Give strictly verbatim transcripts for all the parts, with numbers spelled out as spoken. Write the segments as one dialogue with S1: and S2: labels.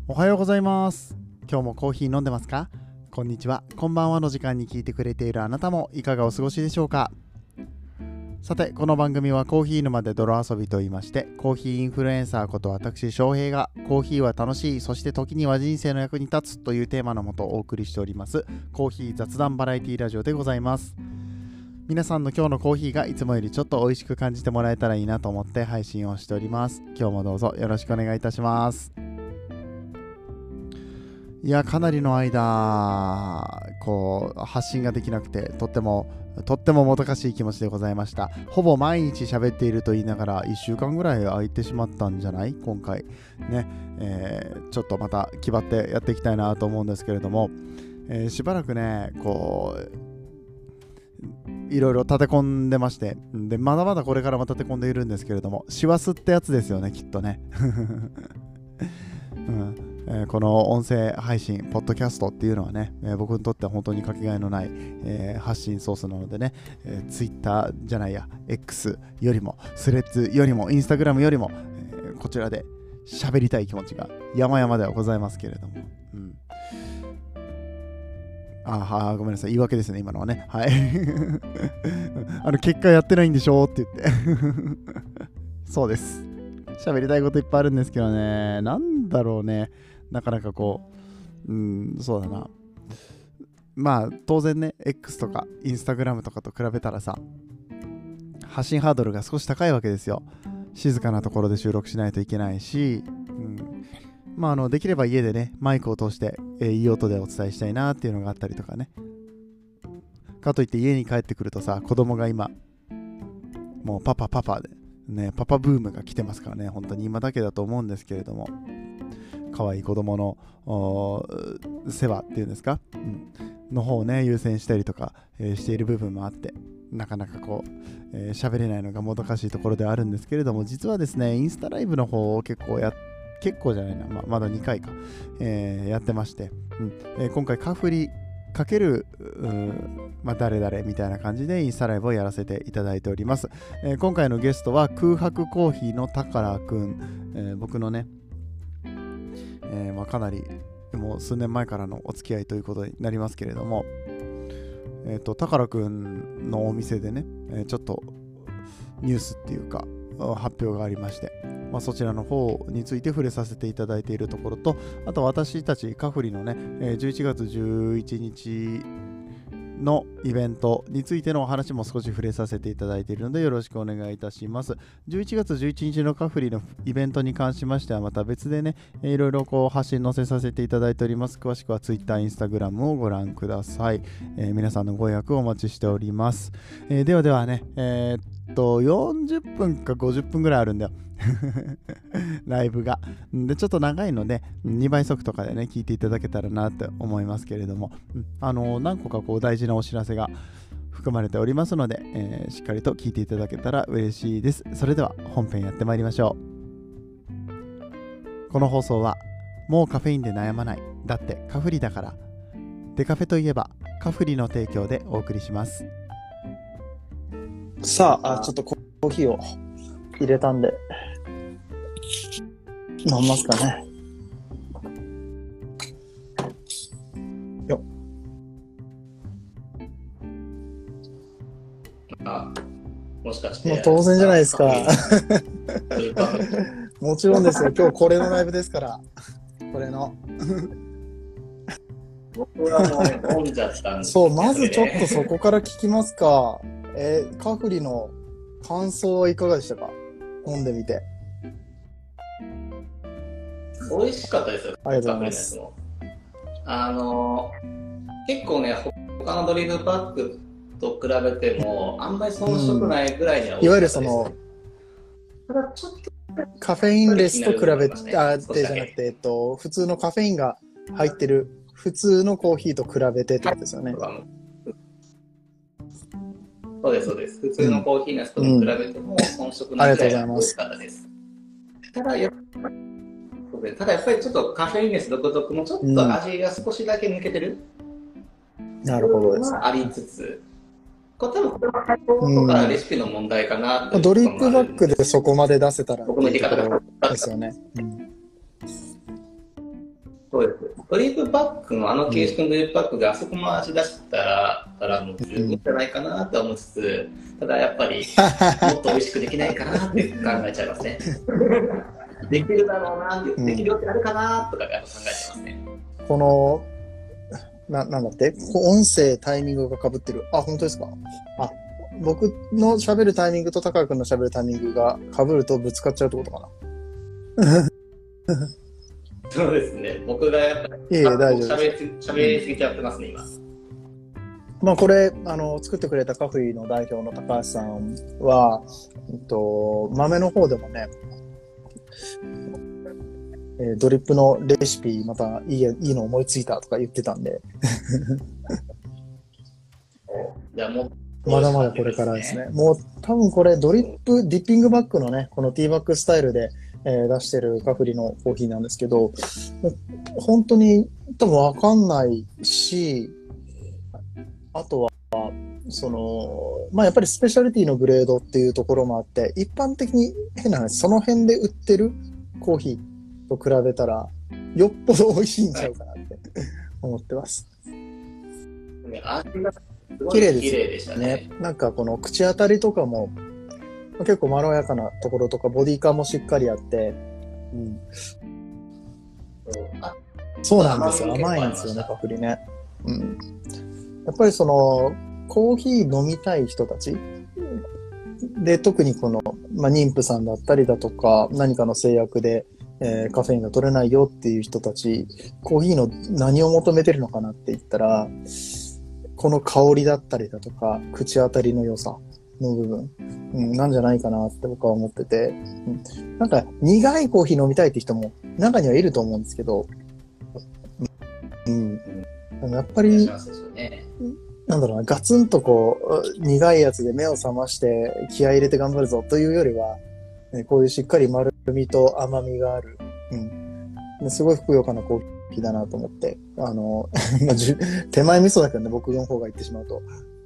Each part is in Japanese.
S1: おはようございます。今日もコーヒー飲んでますか？こんにちは、こんばんはの時間に聞いてくれているあなたもいかがお過ごしでしょうか？さて、この番組はコーヒー沼で泥遊びと言いまして、コーヒーインフルエンサーこと私翔平がコーヒーは楽しい、そして時には人生の役に立つというテーマのもとお送りしておりますコーヒー雑談バラエティラジオでございます。皆さんの今日のコーヒーがいつもよりちょっと美味しく感じてもらえたらいいなと思って配信をしております。今日もどうぞよろしくお願いいたします。いや、かなりの間こう発信ができなくてとってもとってももどかしい気持ちでございました。ほぼ毎日喋っていると言いながらいっしゅうかんぐらい空いてしまったんじゃない今回ね、えー、ちょっとまた気張ってやっていきたいなと思うんですけれども、えー、しばらくねこういろいろ立て込んでまして、でまだまだこれからも立て込んでいるんですけれども、師走ってやつですよね、きっとね、うんえー、この音声配信ポッドキャストっていうのはね、えー、僕にとっては本当にかけがえのない、えー、発信ソースなのでね、えー、Twitter じゃないや X よりもスレッズよりも Instagram よりも、えー、こちらで喋りたい気持ちが山々ではございますけれども、うん、あはごめんなさい、言い訳ですね今のはね、はいあの結果やってないんでしょって言ってそうです、喋りたいこといっぱいあるんですけどね、なんだろうね、なかなかこう、うん、そうだな。まあ、当然ね、X とか Instagram とかと比べたらさ、発信ハードルが少し高いわけですよ。静かなところで収録しないといけないし、うん、まあ、あの、できれば家でね、マイクを通して、えー、いい音でお伝えしたいなっていうのがあったりとかね。かといって家に帰ってくるとさ、子供が今、もうパパパパで、ね、パパブームが来てますからね、本当に今だけだと思うんですけれども、可愛い子供の世話っていうんですか、うん、の方をね優先したりとか、えー、している部分もあって、なかなかこうえー、喋れないのがもどかしいところではあるんですけれども、実はですねインスタライブの方を結構や結構じゃないな、ま、まだにかいか、えー、やってまして、うんえー、今回カフリかける、まあ、誰々みたいな感じでインスタライブをやらせていただいております。えー、今回のゲストは空白コーヒーのたからくん、えー、僕のね、えーまあ、かなりもう数年前からのお付き合いということになりますけれども、えーと、たからくんのお店でね、えー、ちょっとニュースっていうか発表がありまして、まあ、そちらの方について触れさせていただいているところと、あと私たちカフリのね、じゅういちがつじゅういちにちのイベントについてのお話も少し触れさせていただいているのでよろしくお願いいたします。じゅういちがつじゅういちにちのカフリのイベントに関しましてはまた別でね、いろいろこう発信載せさせていただいております。詳しくは Twitter、Instagram をご覧ください。えー、皆さんのご予約をお待ちしております。えー、ではではね、えー、っとよんじゅっぷんかごじゅっぷんぐらいあるんだよライブがでちょっと長いのでにばい速とかでね聞いていただけたらなと思いますけれども、うん、あの何個かこう大事なお知らせが含まれておりますので、えー、しっかりと聞いていただけたら嬉しいです。それでは本編やってまいりましょう。この放送はもうカフェインで悩まない、だってカフリだから、デカフェといえばカフリの提供でお送りします。
S2: さあ、あちょっとコーヒーを入れたんで飲みますかね。よっ。
S3: あ、もしかして。
S2: もう当然じゃないですか。もちろんですよ。今日これのライブですから。これの。
S3: 僕はもう飲んじゃったんです、ね。
S2: そう、まずちょっとそこから聞きますか。えー、カフリの感想はいかがでしたか？飲んでみて。
S3: 美味しかったですよ。
S2: ありがとうございます。
S3: あの結構ね、他のドリップパックと比べてもあんまり遜色ないぐらいには美味しかったです、うん、い
S2: わゆるそのただちょっとカフェインレスと比べて、ね、あってじゃなくて、えっと、普通のカフェインが入ってる普通のコーヒーと比べてってことですよね。
S3: そうですそうです。普通のコーヒーのやつと比べても遜色ないぐらい美味しかったです。ただやっぱりただやっぱりちょっとカフェインレス独特のちょっと味が少しだけ抜けてる、
S2: うん、なるほどです、ね、
S3: ありつつ、これ多分これは配合とかレシピの問題かなって、
S2: うん、ドリップバッグでそこまで出せたら
S3: 僕の言い方
S2: ですよね、うん、
S3: そうです。ドリップパックのあの形式のドリップパックがあそこも味出したら、たらもう十分じゃないかなと思いつつ、ただやっぱりもっと美味しくできないかなって考えちゃいますね。できるだろうな、できるよってあるかなとか考えちゃいますね。
S2: この、な、なんだって音声、タイミングが被ってる。あ、本当ですか？あ、僕の喋るタイミングと高橋君の喋るタイミングが被るとぶつかっちゃうってことかな。
S3: そうですね。僕がやっぱり、
S2: いえいえ、大丈夫
S3: 喋りす、喋りすぎちゃってますね、今。
S2: まあこれ、あの、作ってくれたカフェの代表の高橋さんは、えっと、豆の方でもね、えードリップのレシピまたいいや、いいの思いついたとか言ってたんで。
S3: じゃあもう
S2: まだまだこれからですね。もう多分これドリップ、ディッピングバッグのね、このティーバッグスタイルで、えー出してるカフリのコーヒーなんですけど、本当に多分わかんないし、あとは、その、まあやっぱりスペシャリティのグレードっていうところもあって、一般的に変な話、その辺で売ってるコーヒーと比べたら、よっぽど美味しいんちゃうかなって思ってます。
S3: 味がすご
S2: 綺麗です
S3: い綺麗でしたね。
S2: ね。なんかこの口当たりとかも結構まろやかなところとかボディ感もしっかりあって、うん、
S3: あ
S2: そうなんですよ。甘いんですよね、パフリね。うん。やっぱりそのコーヒー飲みたい人たちで、特にこの、まあ、妊婦さんだったりだとか、何かの制約で、えーカフェインが取れないよっていう人たち、コーヒーの何を求めてるのかなって言ったら、この香りだったりだとか、口当たりの良さの部分、うん、なんじゃないかなって僕は思ってて、うん、なんか苦いコーヒー飲みたいって人も中にはいると思うんですけど、うん、うん、やっぱり、なんだろうな、ガツンとこう、苦いやつで目を覚まして気合い入れて頑張るぞというよりは、ね、こういうしっかり丸みと甘みがある、うん、ですごいふくよかなコーヒーだなと思って、あの、まあ、じゅ手前味噌だけどね、僕の方が言ってしまうと。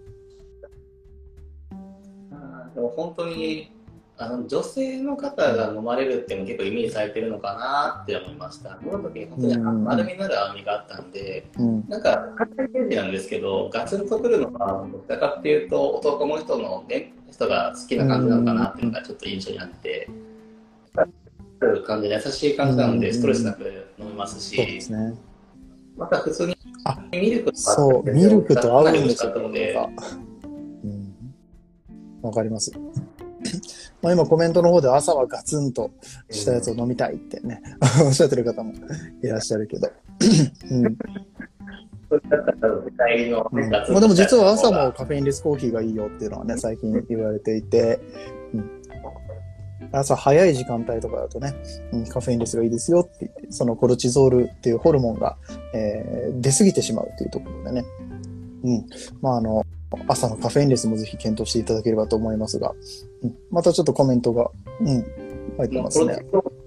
S3: でも本当にあの女性の方が飲まれるっていうのも結構イメージされてるのかなって思いました。この時本当に丸みのある甘みがあったんで、うん、なんか硬いイメージなんですけど、ガツンとくるのはどちらかっていうと男の人の、ね、人が好きな感じなのかなっていうのがちょっと印象にあって、うん、感じで優しい感じなのでストレスなく飲めますし、うん、そうですね、また普通にミルクと
S2: そうミルクと合うんですよね。わかります。まあ今コメントの方で朝はガツンとしたやつを飲みたいってね、うん、おっしゃってる方もいらっしゃるけど。うん、まあでも実は朝もカフェインレスコーヒーがいいよっていうのはね、最近言われていて、うん、朝早い時間帯とかだとね、うん、カフェインレスがいいですよって言って、そのコルチゾールっていうホルモンが、えー、出過ぎてしまうっていうところでね。うん。まああの、朝のカフェインレスもぜひ検討していただければと思いますが、うん、またちょっとコメントが、うん、入ってますね。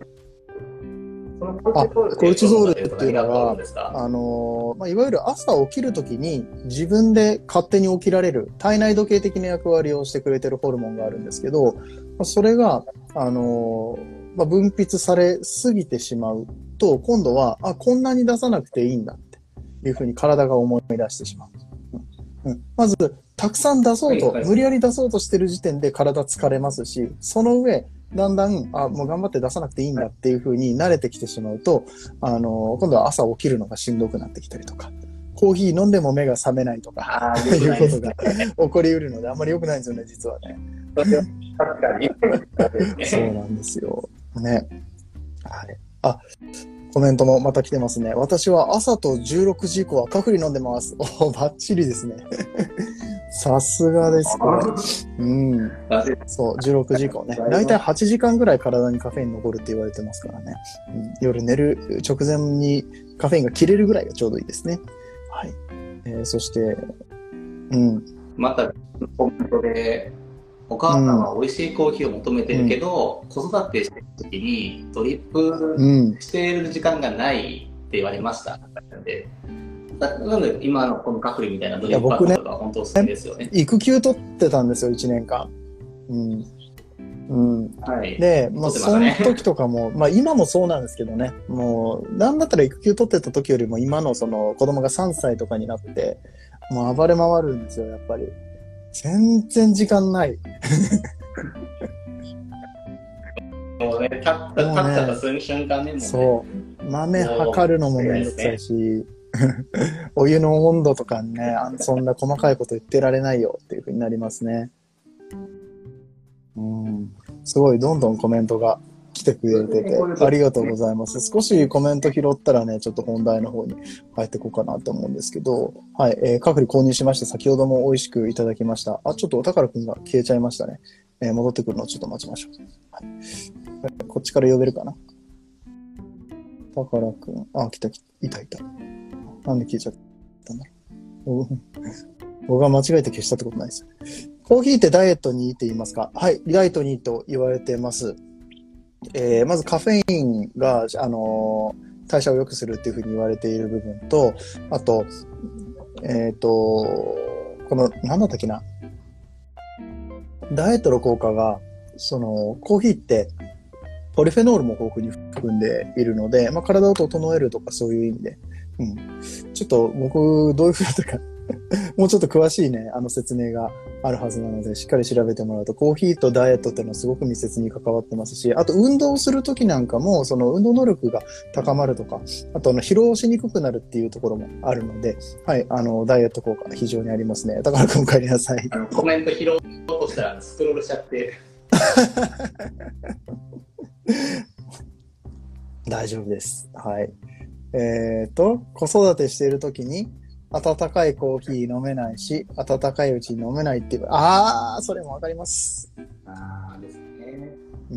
S2: あ、コルチゾールっていうのは、あのー、まあ、いわゆる朝起きるときに自分で勝手に起きられる体内時計的な役割をしてくれてるホルモンがあるんですけど、それが、あのー、まあ、分泌されすぎてしまうと、今度は、あ、こんなに出さなくていいんだっていうふうに体が思い出してしまう。うん、まず、たくさん出そうと、はいはい、無理やり出そうとしてる時点で体疲れますし、その上、だんだん、あ、もう頑張って出さなくていいんだっていう風に慣れてきてしまうと、あの、今度は朝起きるのがしんどくなってきたりとか、コーヒー飲んでも目が覚めないとか、いうことが起こりうるので、あんまり良くないんですよね、実はね。
S3: 確かに。
S2: そうなんですよ。ね。はい。あ、コメントもまた来てますね。私は朝とじゅうろくじ以降はカフリ飲んでます。お、バッチリですね。さすがです、これ。うん。そう、じゅうろくじ以降ね。だいたいはちじかんぐらい体にカフェイン残るって言われてますからね。うん、夜寝る直前にカフェインが切れるぐらいがちょうどいいですね。はい。えー、そして、うん。
S3: また、コメントで、お母さんは美味しいコーヒーを求めてるけど、うん、子育てしてる時にドリップしている時間がないって言われました。うん、でなので今のこのカフリみたいなドリップパックとか本当好きですよね。
S2: 育休取ってたんですよ、いちねんかん。うん、 うん。はい、で、まあ、その時とかも、まあ、今もそうなんですけどね、もう、なんだったら育休取ってた時よりも、今のその子供がさんさいとかになって、もう暴れ回るんですよ、やっぱり。全然時間ない。
S3: もうね、たった、たったとする瞬間ね、もうね。
S2: そう。豆測るのもめんどくさいし、お湯の温度とかね、そんな細かいこと言ってられないよっていう風になりますね。うん。すごい、どんどんコメントが来てくれてて、ありがとうございます。少しコメント拾ったらね、ちょっと本題の方に入っていこうかなと思うんですけど、はい、えー、カフリ購入しまして、先ほども美味しくいただきました。あ、ちょっとお宝くんが消えちゃいましたね。えー、戻ってくるのをちょっと待ちましょう。はい、こっちから呼べるかな。宝くん、あ、来た来た、いたいた。なんで消えちゃったんだろう。僕が間違えて消したってことないですよ。コーヒーってダイエットにいいって言いますか？はい、ダイエットにいいと言われてます。えー、まずカフェインが、あのー、代謝を良くするっていうふうに言われている部分と、あと、えっと、この、なんだったっけな。ダイエットの効果が、その、コーヒーって、ポリフェノールも豊富に含んでいるので、まあ、体を整えるとかそういう意味で、うん。ちょっと僕、どういうふうだったか、もうちょっと詳しいね、あの説明があるはずなので、しっかり調べてもらうと、コーヒーとダイエットっていうのはすごく密接に関わってますし、あと運動するときなんかも、その運動能力が高まるとか、あとあの疲労しにくくなるっていうところもあるので、はい、あの、ダイエット効果非常にありますね。だから今回お帰りなさい。
S3: あのコメント拾おうとしたらスクロールしちゃって。
S2: 大丈夫です。はい。えっと、子育てしているときに、温かいコーヒー飲めないし、温かいうちに飲めないっていう。ああ、それもわかります。
S3: ああですね。
S2: うん。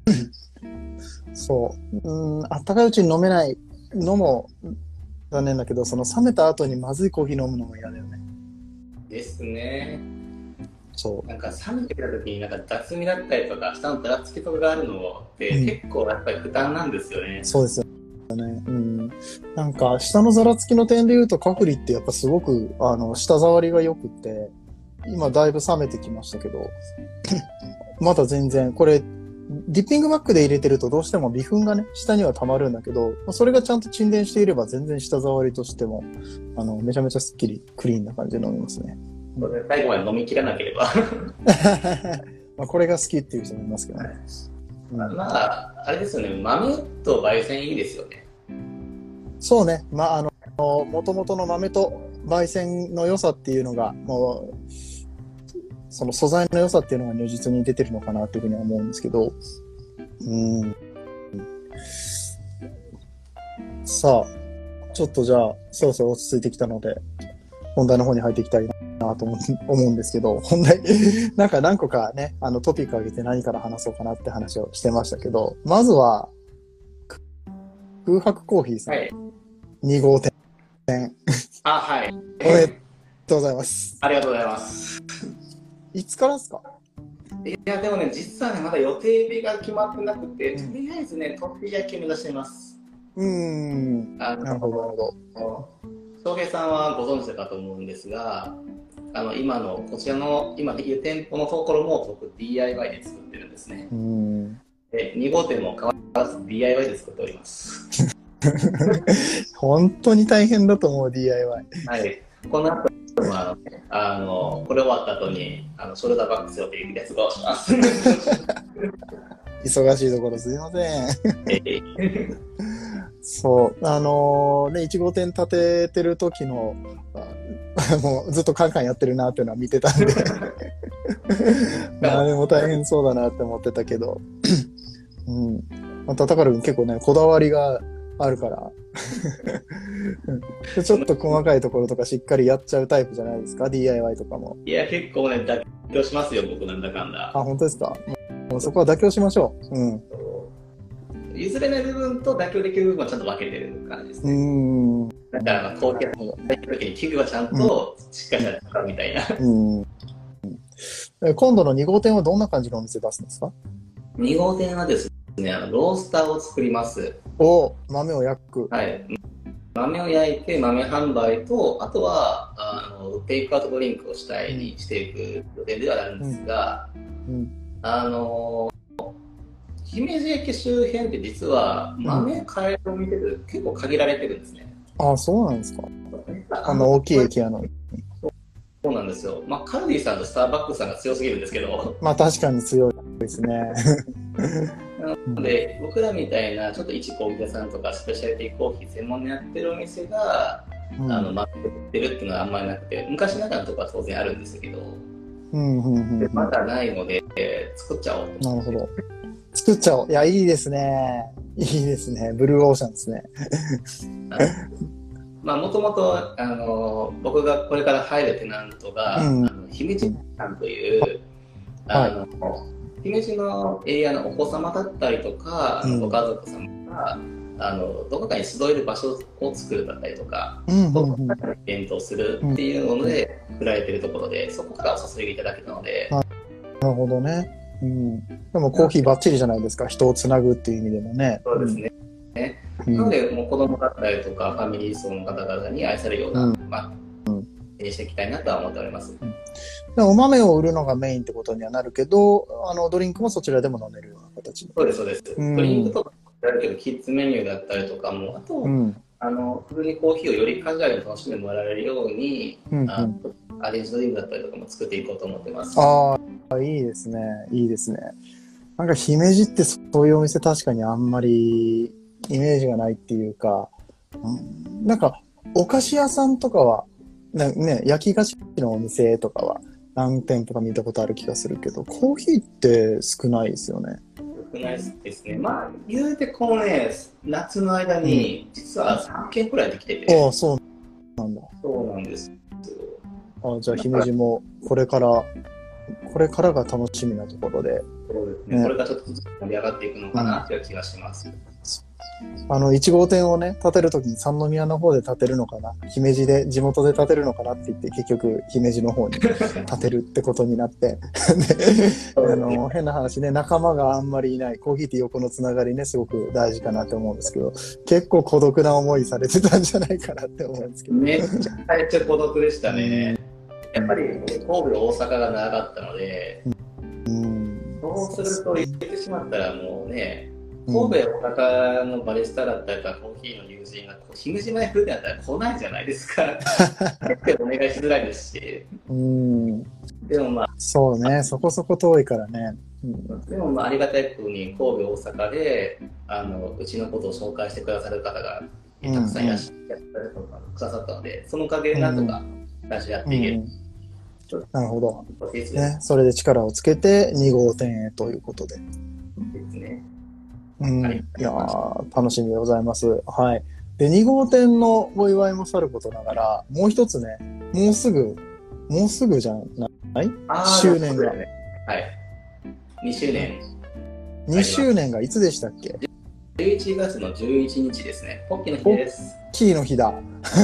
S2: そう。うん、温かいうちに飲めないのも残念だけど、その冷めた後にまずいコーヒー飲むのも嫌だよね。
S3: ですね。
S2: そう。
S3: なんか冷めてきた時になんか雑味だったりとか、下のざらつきとかがあるのって、うん、結構やっぱり負担なんですよね。
S2: そうですよ。ね、うん、なんか下のざらつきの点で言うとカフリってやっぱすごくあの舌触りが良くって今だいぶ冷めてきましたけどまだ全然これディッピングバッグで入れてるとどうしても微粉がね下には溜まるんだけどそれがちゃんと沈殿していれば全然舌触りとしてもあのめちゃめちゃスッキリクリーンな感じで飲みますね。
S3: 最後まで飲み切らなければ
S2: まあこれが好きっていう人もいますけどね。
S3: うん、まああれですよね、豆と焙煎いいですよね。
S2: そうね、まああの元々の豆と焙煎の良さっていうのがもうその素材の良さっていうのが如実に出てるのかなというふうには思うんですけど、うん。さあちょっとじゃあそろそろ落ち着いてきたので本題の方に入っていきたいなと思うんですけど、本題なんか何個かねあのトピック上げて何から話そうかなって話をしてましたけど、まずは空白コーヒーさん、はい、に号店
S3: あ、はい、
S2: おめでとうございます。
S3: ありがとうございます。
S2: いつからですか？
S3: いやでもね実はねまだ予定日が決まってなくて、うん、とりあえずねトッピー焼き目指しています。
S2: うーん、なるほどなるほど。
S3: 翔平さんはご存知だかと思うんですが、あの今のこちらの今できる店舗のところも僕 ディーアイワイ で作ってるんですね。
S2: うん、
S3: でに号店も変わらず ディーアイワイ で作っております。
S2: 本当に大変だと思う ディーアイワイ。
S3: はい。この後はあのこれ終わった後にあのショルダーバッグ背負っていくやつをします。
S2: 忙しいところすいません。そう、あのー、ね、いち号店建ててる時の、もうずっとカンカンやってるなっていうのは見てたんで、あれも大変そうだなって思ってたけど、うん。また、高君結構ね、こだわりがあるから、ちょっと細かいところとかしっかりやっちゃうタイプじゃないですか、ディーアイワイ とかも。
S3: いや、結構ね、妥協しますよ、僕なんだかんだ。
S2: あ、本当ですか？もうそこは妥協しましょう。うん。
S3: 譲れない部分と妥協できる部分はちゃんと分けてる感じですね。うん。だから、後継の時に器具はちゃんとしっかりしたみたいな。うん。
S2: 今度のに号店はどんな感じのお店出すんですか？
S3: に号店はですね、あのロースターを作ります。
S2: お、豆を焼く。
S3: はい。豆を焼いて豆販売と、あとはあのテイクアウトドリンクを主体にしていく予定ではあるんですが、うんうん、 あの姫路駅周辺って実は豆買えるお店で結構限られてるんですね。
S2: うん、あ、そうなんですか。あの大きい駅やのに。
S3: そうなんですよ。まあ、カルディさんとスターバックスさんが強すぎるんですけど。
S2: まあ確かに強いですね。
S3: なので、僕らみたいなちょっと一コーヒー屋さんとかスペシャリティコーヒー専門にやってるお店が、うん、あの、待ってるっていうのはあんまりなくて、昔ながらのところは当然あるんですけど、
S2: うんうんうん、
S3: でまだないので、作っちゃおうと。
S2: なるほど。作っちゃおう。いや、いいですね。いいですね。ブルーオーシャンですね。
S3: まあ、もともと、あの、僕がこれから入るテナントが、うん、あの姫路さんという、あの、はい、姫路のエリアのお子様だったりとか、うん、ご家族様が、あの、どこかに集える場所を作るだったりとか、うんうんうん、どこかにイベントをするっていうので、振られているところで、そこからお誘いいただけたので。
S2: なるほどね。うん、でもコーヒーバッチリじゃないですか。人をつなぐっていう意味でもね。
S3: そうですね。うん、なので、もう子供だったりとか、ファミリー層の方々に愛されるような、うん、まあ、うん、していきたいなとは思っております。
S2: うん、お豆を売るのがメインってことにはなるけど、あのドリンクもそちらでも飲めるような形。
S3: そうです、そうです。うん、ドリンクとかやるけど、キッズメニューだったりとかも、あと、うん、あの普通にコーヒーをよりカジュアルに楽しんでもらえるように、うんうん、あのアレンジドリンクだったりとかも作っていこうと思ってます。
S2: ああ、いいですね、いいですね。なんか姫路ってそういうお店確かにあんまりイメージがないっていうか、うん、なんかお菓子屋さんとかは、ね、焼き菓子のお店とかは何店舗か見たことある気がするけど、コーヒーって少ないですよね。
S3: 少ないですね。まあ、言うてこのね、夏の間に実はさんけんくらいできてて。
S2: ああ、そうなんだ。
S3: そうなんです。
S2: ああ、じゃあ姫路もこれから、これからが楽しみなところで。
S3: そうですね。ね、これがちょっとずつ盛り上がっていくのかなという気がします。うん、
S2: あのいち号店をね建てるときに三宮の方で建てるのかな、姫路で地元で建てるのかなって言って結局姫路の方に建てるってことになってであの変な話ね、仲間があんまりいない、コーヒーって横のつながりねすごく大事かなって思うんですけど、結構孤独な思いされてたんじゃないかなって思うんですけど、
S3: めっちゃめっちゃ孤独でしたね。やっぱり神戸大阪が長かったので、うん、そうすると言ってしまったらもうね、神戸大阪のバリスタだったりとかコーヒーの友人が姫路まで来るんだったら来ないじゃないですか。結構お願いしづらいですし。
S2: うん。
S3: でもまあ
S2: そうね、そこそこ遠いからね。
S3: うん、でもまあありがたいことに神戸大阪であのうちのことを紹介してくださる方がたくさんいらっしゃってくださったので、そのおかげでなんとか出し合っていける。うん
S2: うん、なるほど、ね。それで力をつけてに号店へということで。
S3: ですね。
S2: うん、いやー楽しみでございます。はい。でに号店のお祝いもさることながら、もう一つね、もうすぐもうすぐじゃない？周年が、ね、
S3: はい。にしゅうね
S2: ん。にしゅうねんがいつでしたっけ？
S3: じゅういちがつのじゅういちにちですね。ポッキーの日です。
S2: ポッキーの日だ。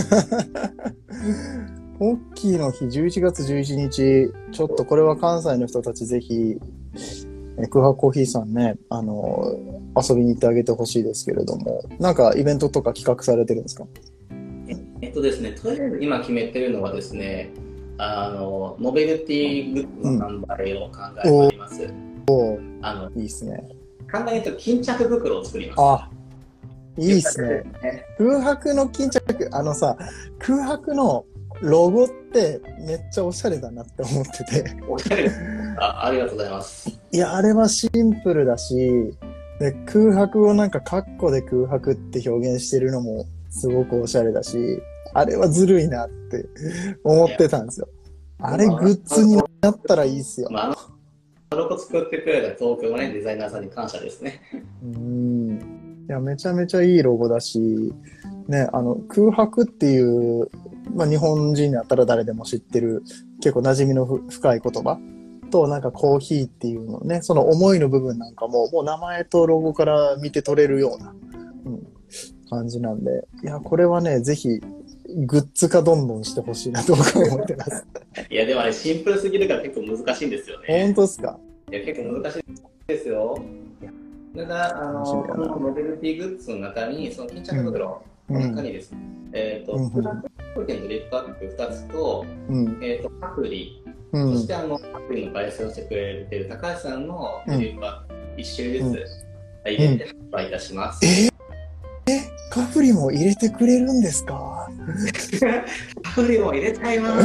S2: ポッキーの日、じゅういちがつじゅういちにち、ちょっとこれは関西の人たちぜひ、空白コーヒーさんね、あの、遊びに行ってあげてほしいですけれども、なんかイベントとか企画されてるんですか？
S3: えっとですね、とりあえず今決めてるのはですね、あの、ノベルティグッズの販売を考えております。うん、
S2: おあの、いいですね。
S3: 簡単に言うと、巾着袋を作ります。
S2: あ、いいっすね。空白の巾着、あのさ、空白のロゴってめっちゃおしゃれだなって思ってて。
S3: おしゃれです。あ、ありがとうございます。
S2: いや、あれはシンプルだし、で空白をなんかカッコで空白って表現してるのもすごくおしゃれだし、あれはずるいなって思ってたんですよ。あれグッズになったらいいっすよ。
S3: まあ、ロゴ作ってくれた東京のね、デザイナーさんに感謝ですね。
S2: うーん。いや、めちゃめちゃいいロゴだし、ね、あの、空白っていう、まあ、日本人だったら誰でも知ってる、結構馴染みの深い言葉と、なんかコーヒーっていうのね、その思いの部分なんかも、もう名前とロゴから見て取れるような、うん、感じなんで、いや、これはね、ぜひ、グッズ化どんどんしてほしいなと僕は思ってます。
S3: いや、でもあれシンプルすぎるから結構難しいんですよね。
S2: 本当ですか？
S3: いや、結構難しいですよ。ただ、あの、このノベルティグッズの中に、その巾着袋の中にですね、うん、えっ、ー、と、フラッグ店とリップアップふたつと、うん、えっ、ー、と、パクリ
S2: うん、
S3: そしてあの、アプリの焙煎をしてくれている高橋さんのドリップバッグいっ種類ずつ入れて販売いたします。
S2: うんうん、ええ、カプリも入れてくれるんですか？
S3: カプリも入れちゃいます。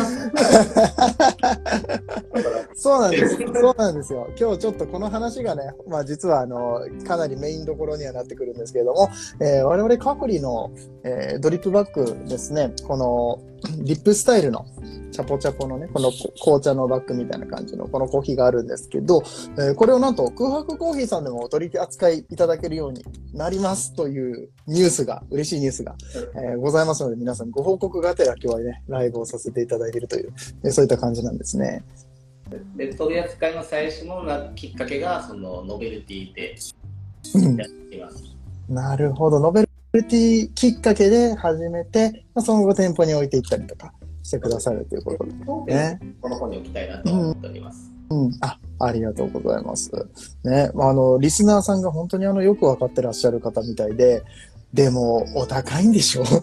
S2: そうなんです。そうなんですよ。今日ちょっとこの話がね、まあ実はあの、かなりメインどころにはなってくるんですけれども、えー、我々カプリの、えー、ドリップバッグですね、このリップスタイルのチャポチャポのね、この紅茶のバッグみたいな感じのこのコーヒーがあるんですけど、えー、これをなんと空白コーヒーさんでもお取り扱いいただけるようになりますというニュースが、嬉しいニュースが、えー、ございますので、皆さんご報告がてら今日はね、ライブをさせていただいているという、えー、そういった感じなんですね。
S3: で、取り扱いの最初のきっかけが、そのノベルティでやっています。
S2: うん、なるほど。ノベルティきっかけで始めて、まあ、その後店舗に置いていったりとかしてくださるということでね。
S3: この本に置きたいなと思っております。
S2: うんうん、あ、ありがとうございます。ね、あの、リスナーさんが本当にあの、よくわかってらっしゃる方みたいで、でも、お高いんでしょ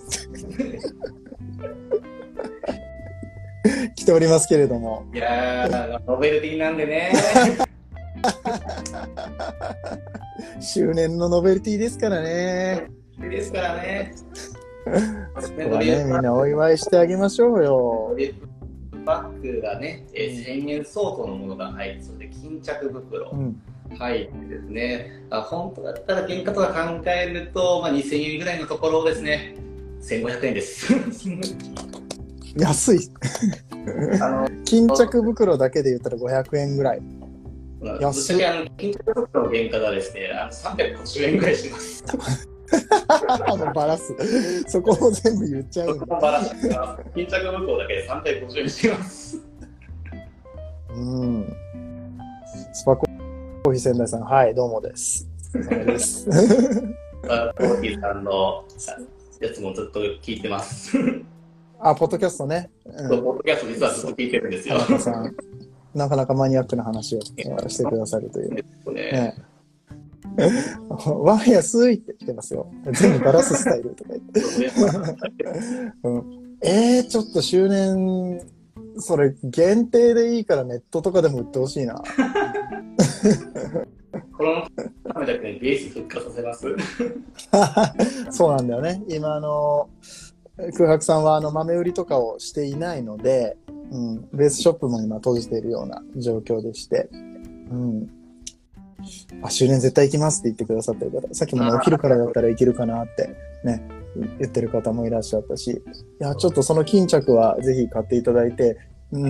S2: 来ておりますけれども。
S3: いやー、ノベルティなんでね。
S2: 周年のノベルティですからね。
S3: ですからね。
S2: そこはね、みんなお祝いしてあげましょうよ。
S3: バッグがね、えー、せんえん相当のものが入って、それで巾着袋入ってですね、うん、あ、本当だったら原価とか考えると、まあ、にせんえんぐらいのところをですね、せんごひゃくえんです。
S2: 安い。あの巾着袋だけで言ったらごひゃくえんぐらい。
S3: 安い。あの巾着袋の原価がですね、あのさんびゃくはちじゅうえんぐらいします。
S2: あのバラす。そこも全部言っちゃう。
S3: そこもバラす。巾着袋だけでさんびゃくごじゅうえんします。
S2: うん。スパコーヒー仙台さん、はい、どうもです。そうです。
S3: コーヒーさんのやつもずっと聞いてます。
S2: あ、ポッドキャストね。
S3: うん、ポッドキャスト実はずっと聞いてるんですよ。
S2: さんなかなかマニアックな話をしてくださるという。ねワン安いって言ってますよ。全部ガラススタイルとか言って。うん、えー、ちょっと周年、それ限定でいいからネットとかでも売ってほしいな。
S3: このためだけにベース復活させます。
S2: そうなんだよね。今あの空白さんはあの豆売りとかをしていないので、うん、ベースショップも今閉じているような状況でして、うん、あ、周年絶対行きますって言ってくださってる方、さっきもね、お昼からだったら行けるかなってね、言ってる方もいらっしゃったし、いや、ちょっとその巾着はぜひ買っていただいて、うん、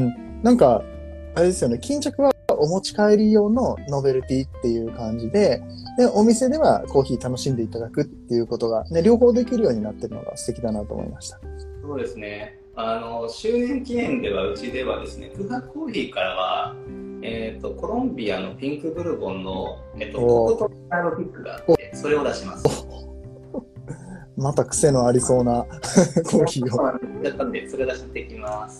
S2: なんか、あれですよね、巾着はお持ち帰り用のノベルティっていう感じで、で、お店ではコーヒー楽しんでいただくっていうことが、ね、両方できるようになってるのが素敵だなと思いました。
S3: そうですね。あの、周年記念では、うちではですね、空白コーヒーからは、えっと、コロンビアのピンクブルボンの、えっと、コクとアロピックがあって、それを出します。
S2: また癖のありそうなコーヒーを。
S3: やったんで、それ出していきます。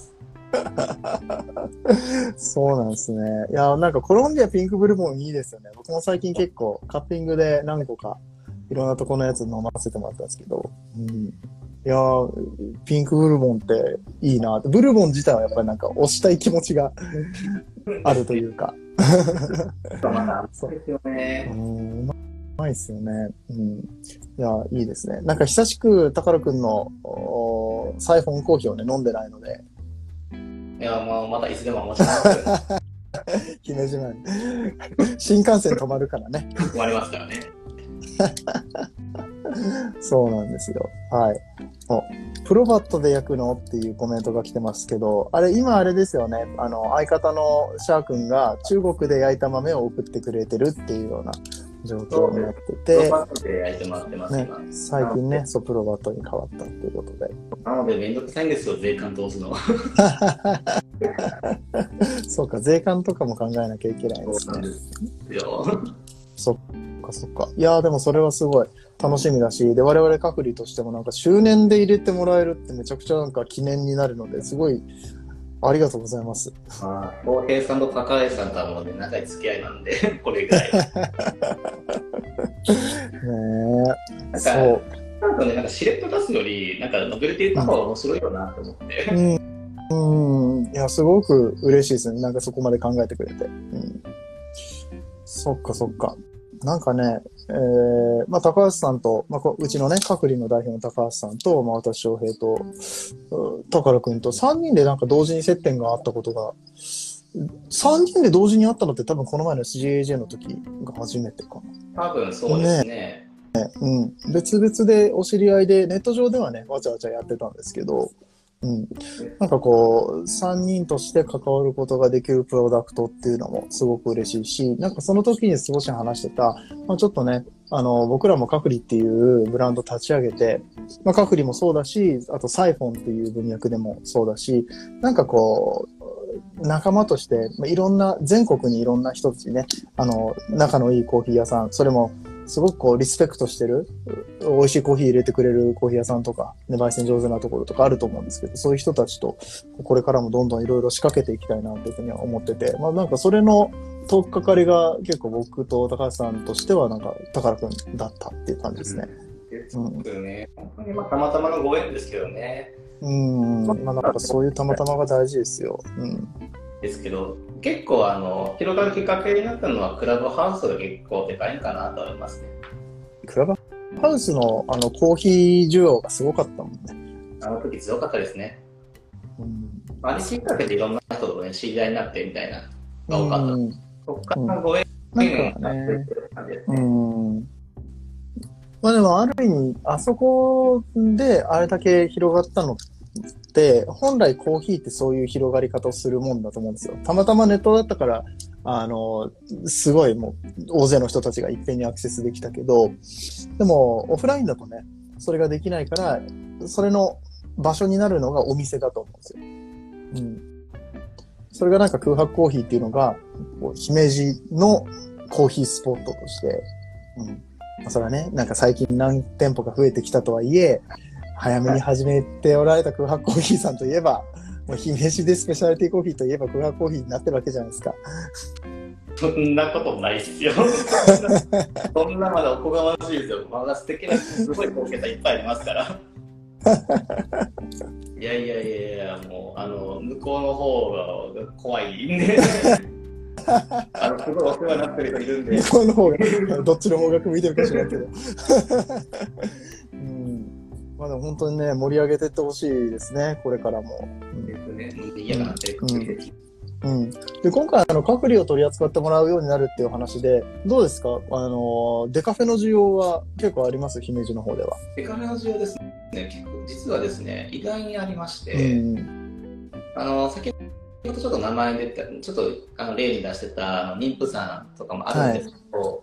S2: そうなんですね。いや、なんかコロンビアピンクブルボンいいですよね。僕も最近結構カッピングで何個かいろんなところのやつ飲ませてもらったんですけど、うん、いやー、ピンクブルボンっていいなって。ブルボン自体はやっぱりなんか推したい気持ちがあるというか。
S3: そうですよね。
S2: うんうまいですよね。うん。いや、いいですね。なんか久しく高野くんのサイフォンコーヒーをね、飲んでないので。
S3: いや、まあ、またいつでもお待ちしてます。
S2: 姫路まで。新幹線止まるからね。
S3: 止まりますからね。
S2: そうなんですよ。はい。お、プロバットで焼くのっていうコメントが来てますけど、あれ、今あれですよね。あの、相方のシャー君が中国で焼いた豆を送ってくれてるっていうような状況になってて、
S3: プロバットで焼いてもらってます、
S2: ね、
S3: 今。
S2: 最近ね、そう、プロバットに変わったっていうことで。
S3: なので、めんどくさいんですよ、税関通すの。
S2: そうか、税関とかも考えなきゃいけないですね。
S3: そうなんですよ。
S2: そっかそっか。いやーでもそれはすごい楽しみだし、で、我々各理としてもなんか周年で入れてもらえるってめちゃくちゃなんか記念になるので、すごいありがとうございます。
S3: まあ、浩平さんと高橋さんとはもうね、長い付き合いなんで、これぐらい。ね
S2: え。そう。
S3: なんかね、なんかしれっと出すより、なんかノベルティとかは面白いよなと思って。
S2: うん。うんん。いや、すごく嬉しいですね。なんかそこまで考えてくれて。うん。そっかそっか。なんかね、えー、まあ、高橋さんと、まあ、うちのね、カクリの代表の高橋さんと、まあ、私、翔平と、高良くんとさんにんでなんか同時に接点があったことが、さんにんで同時に会ったのって多分この前の シージェージェー の時が初めてか
S3: な。多分そうですね。
S2: ね、うん。別々でお知り合いで、ネット上ではね、わちゃわちゃやってたんですけど、うん。なんかこう、さんにんとして関わることができるプロダクトっていうのもすごく嬉しいし、なんかその時に少し話してた、まあ、ちょっとね、あの、僕らもカクリっていうブランド立ち上げて、まあ、カクリもそうだし、あとサイフォンっていう文脈でもそうだし、なんかこう、仲間として、まあ、いろんな、全国にいろんな人たちね、あの、仲のいいコーヒー屋さん、それも、すごくこうリスペクトしてる、美味しいコーヒー入れてくれるコーヒー屋さんとか、ね、焙煎上手なところとかあると思うんですけど、そういう人たちとこれからもどんどんいろいろ仕掛けていきたいなというふうには思ってて、まあなんかそれの取っかかりが結構僕と高橋さんとしてはなんか宝くんだったっていう感じですね。
S3: うんですね。本当にまあたまたまのご縁ですけどね。
S2: うん、まあなんかそういうたまたまが大事ですよ。うん。
S3: ですけど、結構あの広がるきっかけになったのはクラブハウスが結構でかいかなと思いますね。
S2: クラブハウスのあのコーヒー需要がすごかったもんね。
S3: あの時強かったですね。
S2: うん、
S3: あれきっかけでいろんな人とね知り合いになってみたいなが多かった。うん、そこからご縁
S2: になってってる感じですね。うん。まあでもある意味あそこであれだけ広がったのって本来コーヒーってそういう広がり方をするもんだと思うんですよ。たまたまネットだったからあのすごいもう大勢の人たちがいっぺんにアクセスできたけど、でもオフラインだとねそれができないからそれの場所になるのがお店だと思うんですよ。うん。それがなんか空白コーヒーっていうのが姫路のコーヒースポットとして、うん、それはねなんか最近何店舗か増えてきたとはいえ早めに始めておられた空白コーヒーさんといえばもう姫路でスペシャリティコーヒーといえば空白コーヒーになってるわけじゃないですか。
S3: そんなことないですよ。そんなまだおこがましいですよ。まだ素敵なすごい高級さいっぱいありますから。いやいやいやいや、もうあの向こうの方が怖いんで。あのすごいお世話になってる人いるんで。
S2: 向こうの方がどっちの方角見てるか知らんけど。うん、まあでも本当にね盛り上げていってほしいですねこれからも。
S3: ですね。嫌がなってる。
S2: うん、で今回あのカクリを取り扱ってもらうようになるっていう話でどうですか、あのデカフェの需要は結構あります姫路の方では。
S3: デカフェの需要ですね結構実はですね意外にありまして、うん、あの先ほどちょっと名前出てちょっとあの例に出してた妊婦さんとかもあるんですけど、はい、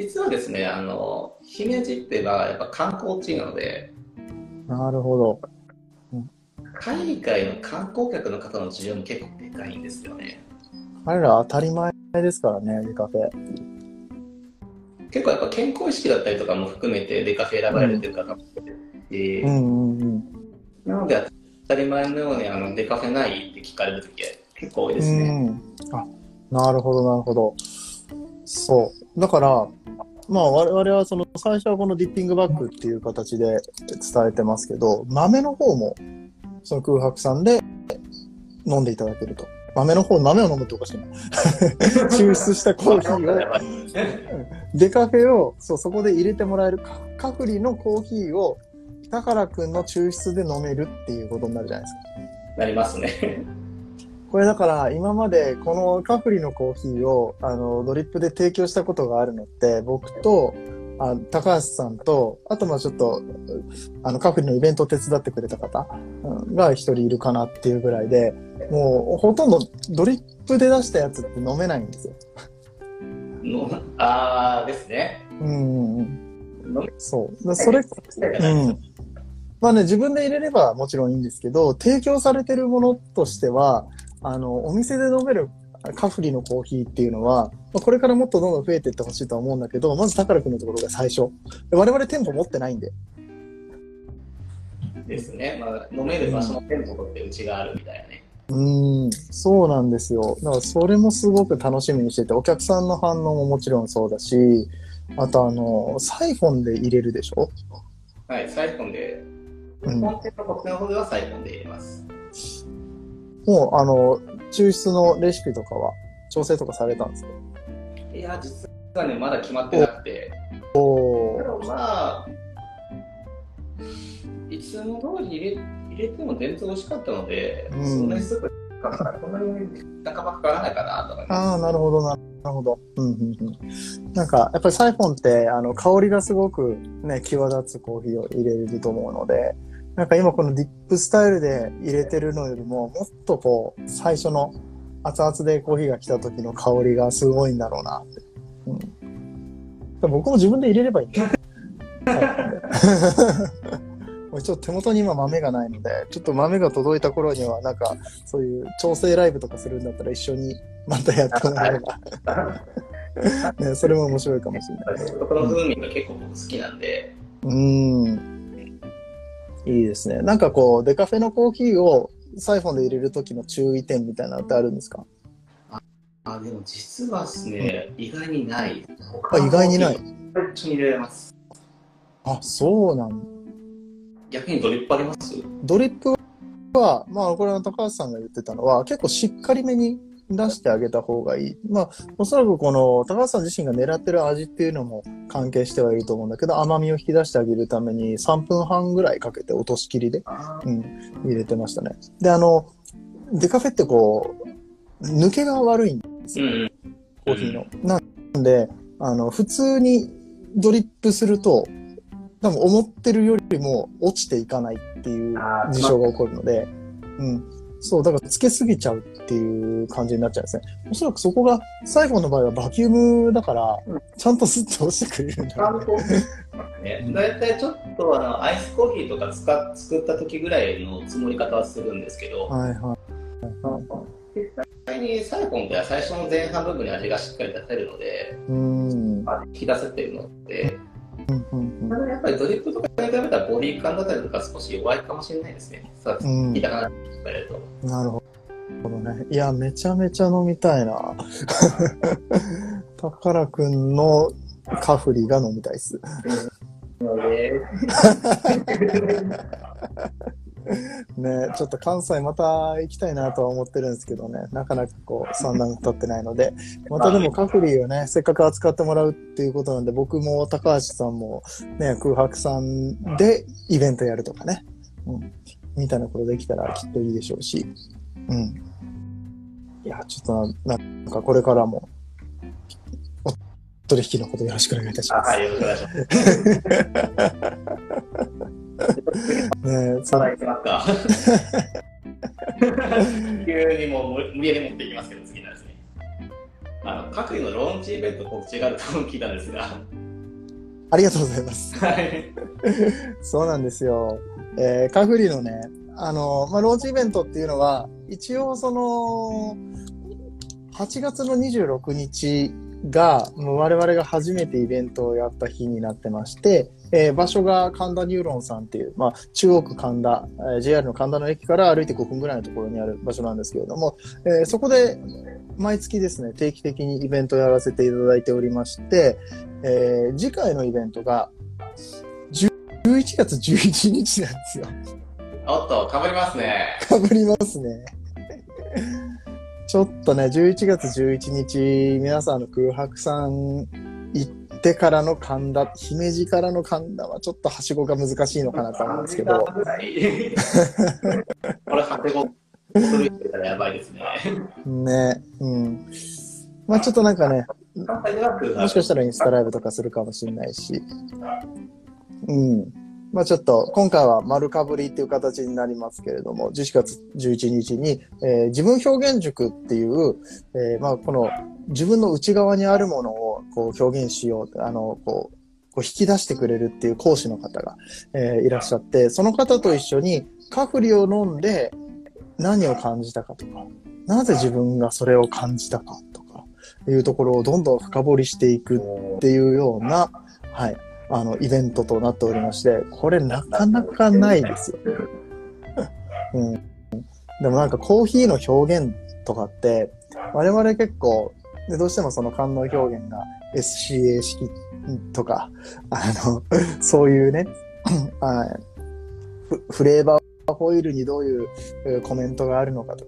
S3: 実はですねあの姫路ってはやっぱ観光地なので。
S2: なるほど。
S3: 海外の観光客の方の需要も結構でかいんですよね。
S2: 彼ら当たり前ですからね、デカフェ。
S3: 結構やっぱ健康意識だったりとかも含めてデカフェ選ばれてる方もいて、うんうんうん、なので当たり前のようにあのデカフェないって聞かれるときは結構多いですね。
S2: うん、あ、なるほどなるほど。そう。だから、まあ我々はその最初はこのディッピングバッグっていう形で伝えてますけど、豆の方もその空白さんで飲んでいただけると。豆の方、豆を飲むっておかしいな。抽出したコーヒーを、デカフェをそうそこで入れてもらえる、カフリのコーヒーを宝くんの抽出で飲めるっていうことになるじゃないですか。
S3: なりますね。
S2: これだから今までこのカフリのコーヒーをあのドリップで提供したことがあるのって僕とあ高橋さんとあとまあちょっとあのカフリのイベントを手伝ってくれた方が一人いるかなっていうぐらいでもうほとんどドリップで出したやつって飲めないんですよ。
S3: のあーですね。
S2: うんうん。そうそれうんまあね自分で入れればもちろんいいんですけど提供されてるものとしてはあのお店で飲めるカフリのコーヒーっていうのは、まあ、これからもっとどんどん増えていってほしいとは思うんだけどまず宝くんのところが最初我々店舗持ってないんで
S3: ですね、まあ、飲める場所の店舗ってうちがあるみたいなね。
S2: うん、そうなんですよ。だからそれもすごく楽しみにしててお客さんの反応ももちろんそうだしあとあのサイフォンで入れるでしょ。
S3: はい、サイフォンで、うん、本店のこっちの方ではサイフォンで入れます。
S2: もう、あの、抽出のレシピとかは調整とかされたんですか？
S3: いや、実はね、まだ決まってなくて。
S2: お
S3: でもまあ、いつも通り入れ、入れても全然美味しかったので、うん、そんなにすぐ、こんなに仲間かからないかなとか、ね。
S2: ああ、なるほどな。なるほど。うんうんうん。なんか、やっぱりサイフォンって、あの、香りがすごくね、際立つコーヒーを入れると思うので、なんか今このディップスタイルで入れてるのよりも、もっとこう、最初の熱々でコーヒーが来た時の香りがすごいんだろうなって。うん、僕も自分で入れればいいんだ。ちょっと手元に今豆がないので、ちょっと豆が届いた頃には、なんか、そういう調整ライブとかするんだったら一緒にまたやってもらえれば。ね、それも面白いかもしれない。
S3: この風味が結構僕好きなんで。
S2: うん。いいですね。なんかこう、デカフェのコーヒーをサイフォンで入れるときの注意点みたいなのってあるんですか？
S3: あ、あでも実はですね、うん、意外にない。
S2: あ、意外にない。
S3: 一緒に入れられます。
S2: あ、そうなんだ。
S3: 逆にドリップあります？
S2: ドリップは、まあ、これは高橋さんが言ってたのは、結構しっかりめに出してあげた方がいい。まあ、おそらくこの高橋さん自身が狙ってる味っていうのも関係してはいると思うんだけど、甘みを引き出してあげるためにさんぷんはんぐらいかけて落としきりで、うん、入れてましたね。で、あの、デカフェってこう、抜けが悪いんですよ。うん、コーヒーの。なんで、あの、普通にドリップすると、多分思ってるよりも落ちていかないっていう事象が起こるので、うん。そう、だからつけすぎちゃうっていう感じになっちゃうんですね。おそらくそこが、サイフォンの場合はバキュームだから、ちゃんとスッと落ちてくれるんだよね。
S3: だいたいちょっとあの、アイスコーヒーとか使作った時ぐらいの積もり方はするんですけど、はいはい。実際にサイフォンって最初の前半部分に味がしっかり出せるので、うん。引き出せてるので、うんうんうん、やっぱりドリップとかに比べたらボディ感だったりとか少し弱いかもしれないですね。さあ、聞いたかなって聞かれると。なるほ
S2: どね。いや、めちゃめちゃ飲みたいな。宝くんのカフリが飲みたいっす。ね、ちょっと関西また行きたいなとは思ってるんですけどね、なかなかこう算段が立ってないので、またでもカフリーをね、せっかく扱ってもらうっていうことなんで、僕も高橋さんもね、空白さんでイベントやるとかね、うん、みたいなことできたらきっといいでしょうし、うん。いや、ちょっとな、なんかこれからも、お取引のことよろしくお願いいたします。
S3: はい、よろしくお願いします。
S2: ねえ、
S3: まだ行きますか。急にもう無理やり持っていきますけど、次なんですね。あの、各位のローンチイベント告知があると聞いたんですが。
S2: ありがとうございます。はい。そうなんですよ。えー、カフリのね、あの、まあ、ローンチイベントっていうのは、一応その、はちがつのにじゅうろくにちが、もう我々が初めてイベントをやった日になってまして、えー、場所が神田ニューロンさんっていう、まあ、中央区神田、えー、ジェイアール の神田の駅から歩いてごふんぐらいのところにある場所なんですけれども、えー、そこで毎月ですね、定期的にイベントをやらせていただいておりまして、えー、次回のイベントがじゅういちがつじゅういちにちなんですよ。
S3: おっと、かぶりますね。
S2: かぶりますね。ちょっとね、じゅういちがつじゅういちにち、皆さんの空白さん行ってからの神田、姫路からの神田はちょっとはしごが難しいのかなと思うんですけど。こ
S3: れ、はしごするってたらやばいですね。
S2: ね、うん。まあちょっとなんかね、もしかしたらインスタライブとかするかもしれないし。うん。まあちょっと、今回は丸かぶりっていう形になりますけれども、じゅういちがつじゅういちにちに、えー、自分表現塾っていう、えー、まあこの自分の内側にあるものをこう表現しよう、あの、こう、こう引き出してくれるっていう講師の方が、えー、いらっしゃって、その方と一緒にカフリを飲んで何を感じたかとか、なぜ自分がそれを感じたかとか、いうところをどんどん深掘りしていくっていうような、はい。あの、イベントとなっておりまして、これなかなかないですよ。うん。でもなんかコーヒーの表現とかって、我々結構、でどうしてもその官能表現が エスシーエー 式とか、あの、そういうね、フ、フレーバーホイールにどういうコメントがあるのかとか、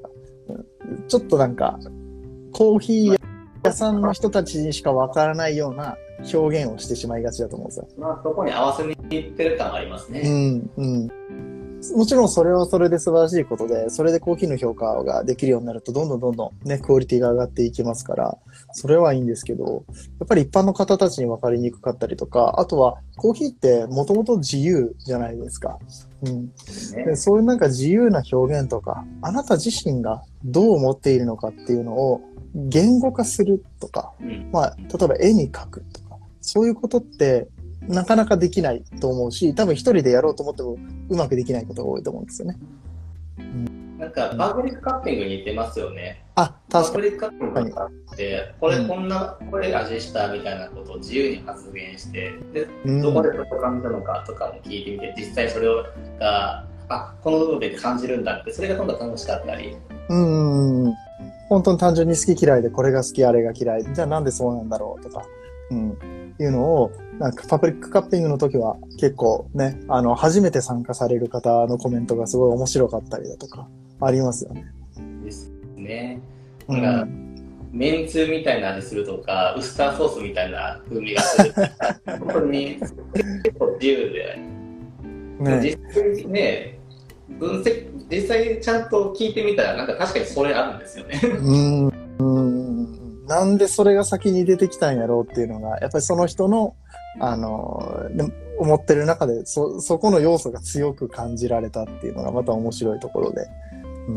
S2: ちょっとなんか、コーヒー屋さんの人たちにしかわからないような表現をしてしまいがちだと思うんですよ。
S3: まあ、そこに合わせにいってる感はありますね。
S2: うん、うん。もちろんそれはそれで素晴らしいことで、それでコーヒーの評価ができるようになると、どんどんどんどんね、クオリティが上がっていきますから、それはいいんですけど、やっぱり一般の方たちに分かりにくかったりとか、あとはコーヒーってもともと自由じゃないですか。うん。でそういうなんか自由な表現とか、あなた自身がどう思っているのかっていうのを言語化するとか、うん、まあ、例えば絵に描くとか、そういうことって、なかなかできないと思うし、多分一人でやろうと思ってもうまくできないことが多いと思うんですよね。
S3: うん、なんかパブリックカッピングに似てますよね。
S2: あ、確かに。
S3: パブリックカッピングがあって、これこんな、これ味したみたいなことを自由に発言して、で、どこでどこ感じたのかとかも聞いてみて、実際それをが、あ、この部分で感じるんだって、それが今度楽しかったり。
S2: うん。本当に単純に好き嫌いでこれが好きあれが嫌い。じゃあなんでそうなんだろうとか。うん。いうのを、なんかパブリックカッピングの時は結構ね、あの、初めて参加される方のコメントがすごい面白かったりだとか、ありますよね。
S3: ですね。なんか、うん、めんつゆみたいな味するとか、ウスターソースみたいな風味がするとか、本当に結構自由で、ね、実際ね、分析、実際ちゃんと聞いてみたら、なんか確かにそれあるんですよね。
S2: うんうんなんでそれが先に出てきたんやろうっていうのが、やっぱりその人の、あの、思ってる中で、そ、そこの要素が強く感じられたっていうのがまた面白いところで。うん、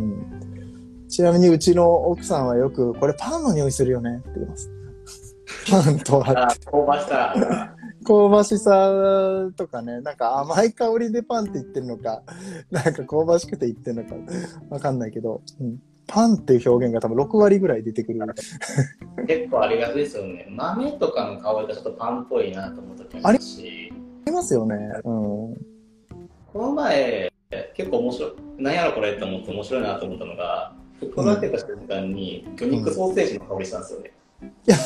S2: ちなみにうちの奥さんはよく、これパンの匂いするよねって言います。パンとあって。
S3: 香ばしさ。
S2: 香ばしさとかね、なんか甘い香りでパンって言ってるのか、なんか香ばしくて言ってるのか、わかんないけど、うん、パンっていう表現が多分ろくわりぐらい出てくる。
S3: 結構ありがちですよね。豆とかの香りがちょっとパンっぽいなと思った時もあるし。
S2: ありますよね。うん。
S3: この前、結構面白い、何やろこれって思って面白いなと思ったのが、袋開けた瞬間に魚肉ソーセージの香りしたんですよね。
S2: うん、いや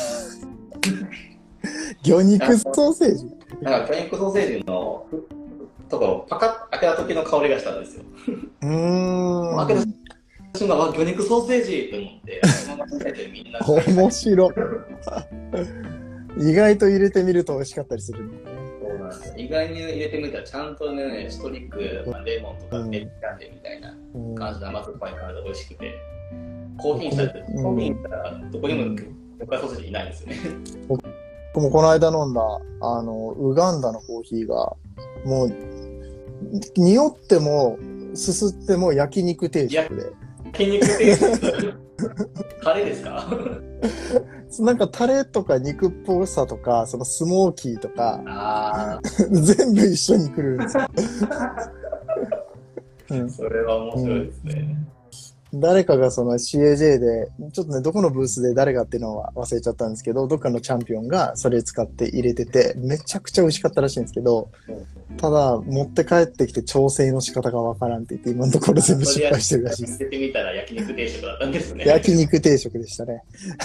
S2: 魚肉ソーセージ
S3: なんか魚肉ソーセージのところパカッ開けた時の香りがしたんですよ。
S2: うーん。
S3: 開けた瞬間は魚肉ソーセージって思って、みんな
S2: 面白い。意外と入れてみると美味しかったりするんだね。
S3: そうなんです。意外に入れてみたらちゃんとね、シトリック、レモンとかメッキャンデみたいな感じで甘酸っぱい感じで美味しくて、コーヒーにしたら、コーヒーにしたらどこにも魚肉ソーセージいないんですよね。
S2: 僕もこの間飲んだ、あの、ウガンダのコーヒーが、もう、匂っても、すすっても焼肉定食で。
S3: 焼肉定食タレですか？
S2: なんかタレとか肉っぽさとか、そのスモーキーとか、
S3: あ
S2: 全部一緒に来るんですよ。
S3: うん、それは面白いですね。
S2: うん、誰かがその シーエージェー で、ちょっとね、どこのブースで誰がっていうのは忘れちゃったんですけど、どっかのチャンピオンがそれ使って入れてて、めちゃくちゃ美味しかったらしいんですけど、ただ、持って帰ってきて調整の仕方がわからんって言って、今のところ全部失敗してるらしいです。
S3: 捨ててみたら焼肉定食だったんですね。
S2: 焼肉定食でしたね。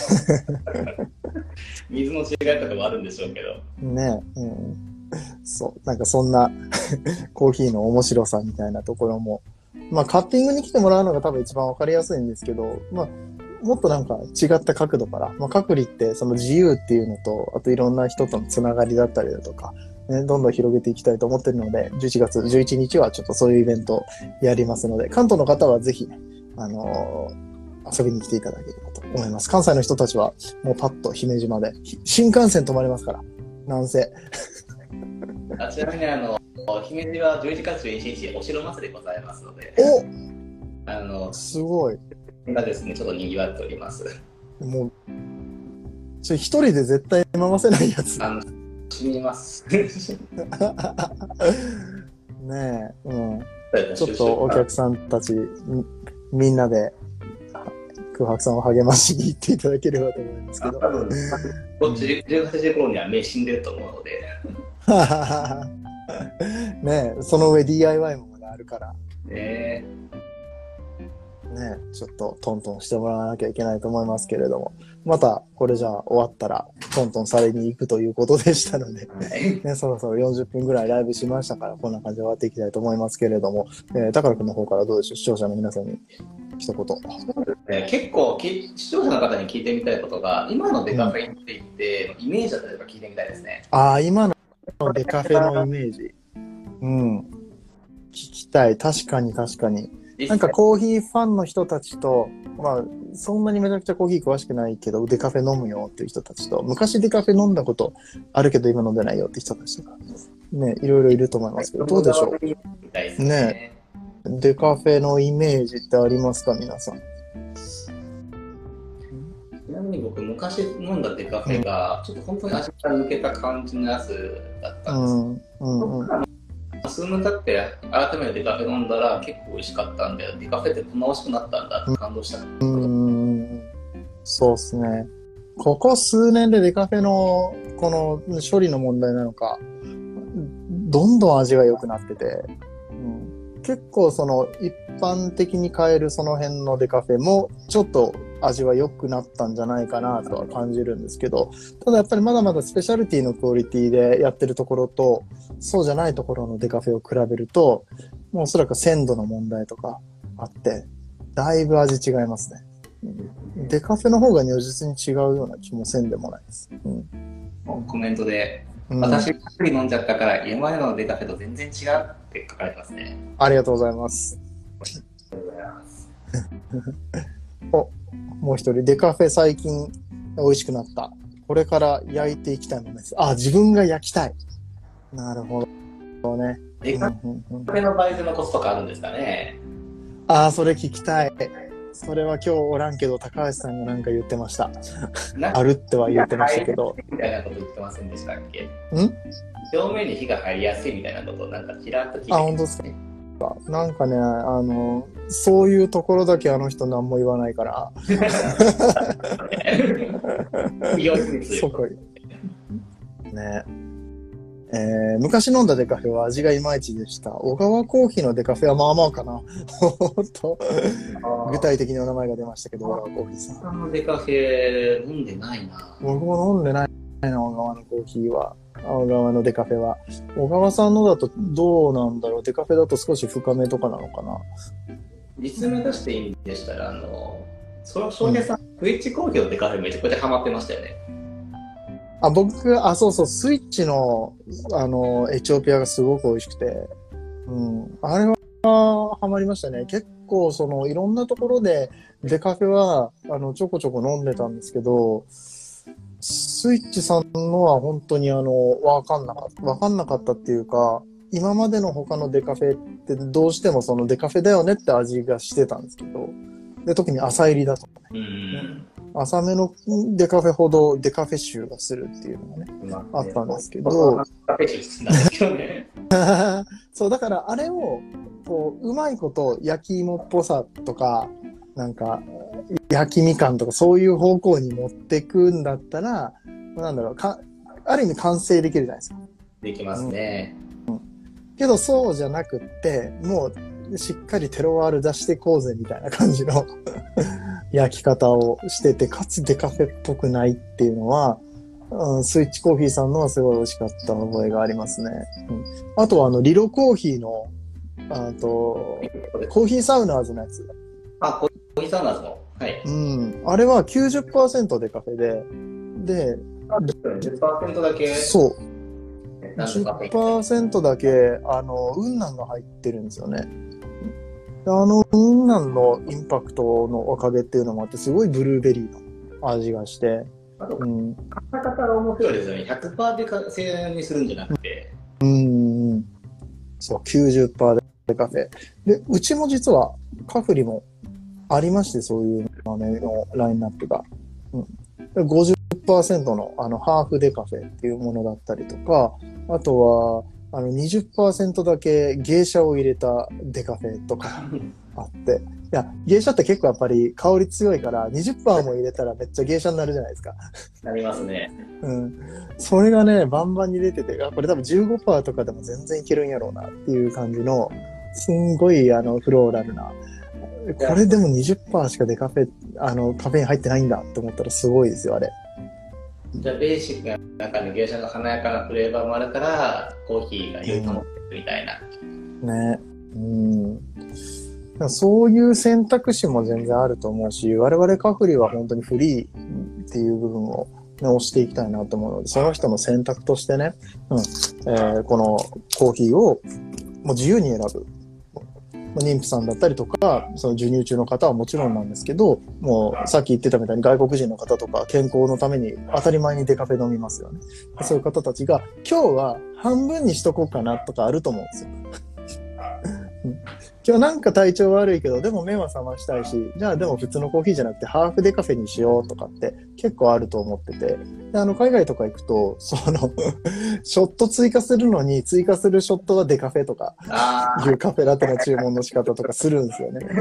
S3: 水の違いとかもあるんでしょうけど。
S2: ねえ、うん。そう、なんかそんなコーヒーの面白さみたいなところも、まあカッピングに来てもらうのが多分一番わかりやすいんですけど、まあもっとなんか違った角度から、まあ隔離ってその自由っていうのと、あといろんな人とのつながりだったりだとか、ね、どんどん広げていきたいと思ってるので、じゅういちがつじゅういちにちはちょっとそういうイベントをやりますので、関東の方はぜひ、あのー、遊びに来ていただければと思います。関西の人たちはもうパッと姫路まで、新幹線止まりますから、なんせ。
S3: あちなみにあの、姫路はじゅういちがつじゅういちにちお城祭りございますので、
S2: お
S3: あの、
S2: すごい。
S3: がですね、ちょっと賑わっております。
S2: もう、それ一人で絶対回せないやつ。
S3: あの死にます。
S2: ねえ、うん。ちょっとお客さんたち、み, みんなで空白さんを励ましに行っていただければと思いますけど。
S3: 多分、こっちじゅうはちじ頃には目死んでると思うので。
S2: ねえ、その上 ディーアイワイ もまだあるから。
S3: ねえ。
S2: ね、ちょっとトントンしてもらわなきゃいけないと思いますけれども、またこれじゃあ終わったらトントンされに行くということでしたので、ね、そろそろよんじゅっぷんぐらいライブしましたから、こんな感じで終わっていきたいと思いますけれども、えー、高野くんの方からどうでしょう、視聴者の皆さんに一言。
S3: そうですね、結構き視聴者の方に聞いてみたいことが、今のデカフェについて、イメージだったりとか聞いてみたいですね。
S2: ああ、今のデカフェのイメージ。うん。聞きたい。確かに確かに。なんかコーヒーファンの人たちと、まあ、そんなにめちゃくちゃコーヒー詳しくないけど、デカフェ飲むよっていう人たちと、昔デカフェ飲んだことあるけど今飲んでないよって人たちとか、ね、いろいろいると思いますけど、どうでしょうね。デカフェのイメージってありますか、皆さん。
S3: ちなみに僕、昔飲んだデカフェが、ちょっと本当に味が抜けた感じのやつだったんです。うんうんうん、数年経って改めてデカフェ飲んだら結構美味しかったんで、デカフェってこんな美味しくなったんだって感動した。
S2: うん、そうですね。ここ数年でデカフェのこの処理の問題なのか、どんどん味が良くなってて、うん、結構その一般的に買えるその辺のデカフェもちょっと味は良くなったんじゃないかなとは感じるんですけど、ただやっぱりまだまだスペシャルティのクオリティでやってるところと、そうじゃないところのデカフェを比べると、もうおそらく鮮度の問題とかあって、だいぶ味違いますね。デカフェの方が如実に違うような気もせんでもないです。うん、
S3: コメントで、うん、私が一人飲んじゃったから今までのデカフェと全然違うって書かれてますね。
S2: ありがとうございます。
S3: ありがとうございます。
S2: お、もう一人、デカフェ最近美味しくなった。これから焼いていきたいものです。あ、自分が焼きたい。なるほどね。
S3: デカフェの焙煎のコツとかあるんですかね。
S2: ああ、それ聞きたい。それは今日おらんけど、高橋さんがなんか言ってました。あるっては言ってましたけど。
S3: みたいなこと言ってませんでしたっけ？
S2: ん？
S3: 表面に火が入りやすいみたいなことをなんかちらっと聞いて。
S2: あ、本当ですか。なんかね、あの、そういうところだけあの人何も言わないから。そこね。えー、昔飲んだデカフェは味がいまいちでした。小川コーヒーのデカフェはまあまあかな。と具体的にお名前が出ましたけど、小川コーヒーさん。
S3: あのデカフェ飲んでないな。
S2: 僕も飲んでないな、小川のコーヒーは。小川のデカフェは。小川さんのだとどうなんだろう。デカフェだと少し深めとかなのかな。
S3: 実名出していいんでしたら、あの、その翔平さん、うん、スイッチコーヒーのデカフェめちゃくちゃハマってましたよね。
S2: あ、僕、あ、そうそう、スイッチの、あの、エチオピアがすごく美味しくて、うん。あれは、ハマりましたね。結構、その、いろんなところで、デカフェは、あの、ちょこちょこ飲んでたんですけど、スイッチさんのは本当にあの、わかんなかった。わかんなかったっていうか、今までの他のデカフェってどうしてもそのデカフェだよねって味がしてたんですけど、で、特に朝入りだとね。
S3: うん
S2: 浅めのデカフェほどデカフェ臭がするっていうのがね、まあ、あったんですけど。
S3: デカフェ臭なんですけどね。
S2: そう、だからあれを、こう、うまいこと焼き芋っぽさとか、なんか、焼きみかんとかそういう方向に持ってくんだったら、なんだろう、か、ある意味完成できるじゃないですか。
S3: できますね。
S2: うんうん、けどそうじゃなくって、もうしっかりテロワール出してこうぜみたいな感じの焼き方をしてて、かつデカフェっぽくないっていうのは、うん、スイッチコーヒーさんのはすごい美味しかった覚えがありますね。うん、あとはあの、リロコーヒーの、あと、コーヒーサウナーズのやつ。
S3: あ、コーヒーサウナーズの。はい。
S2: うん。あれは きゅうじゅっパーセント デカフェで、で、
S3: じゅっパーセント だけ。
S2: そう。じゅっパーセント だけ、あの、雲南が入ってるんですよね。あの、雲南のインパクトのおかげっていうのもあって、すごいブルーベリーの味がして。
S3: あと、うん。考え方が面白いですよね。ひゃくパーセント で製にするんじゃなくて。
S2: うん。そう、きゅうじゅっパーセント でカフェ。で、うちも実はカフリもありまして、そういう豆のラインナップが。うん。ごじゅっパーセント のあのハーフデカフェっていうものだったりとか、あとはあの にじゅっパーセント だけ芸者を入れたデカフェとかあって、いや、芸者って結構やっぱり香り強いから にじゅっパーセント も入れたらめっちゃ芸者になるじゃないですか。
S3: なりますね。
S2: うん。それがね、バンバンに出てて、これ多分 じゅうごパーセント とかでも全然いけるんやろうなっていう感じの、すんごいあのフローラルな。これでも にじゅっパーセント しかデカフェ、あの、カフェイン入ってないんだって思ったらすごいですよ、あれ。
S3: じゃあベーシックな中に芸者の華やかなフレーバーもあるから、コーヒーが良いと思ってるみたいな。
S2: うん、ね。うん。 そういう選択肢も全然あると思うし、我々カフリは本当にフリーっていう部分を、ね、押していきたいなと思うので、その人の選択としてね、うんえー、このコーヒーをもう自由に選ぶ。妊婦さんだったりとか、その授乳中の方はもちろんなんですけど、もうさっき言ってたみたいに外国人の方とか健康のために当たり前にデカフェ飲みますよね。そういう方たちが今日は半分にしとこうかなとかあると思うんですよ。今日なんか体調悪いけど、でも目は覚ましたいし、じゃあでも普通のコーヒーじゃなくてハーフデカフェにしようとかって結構あると思ってて、であの海外とか行くと、そのショット追加するのに追加するショットはデカフェとかいうカフェラテの注文の仕方とかするんですよね。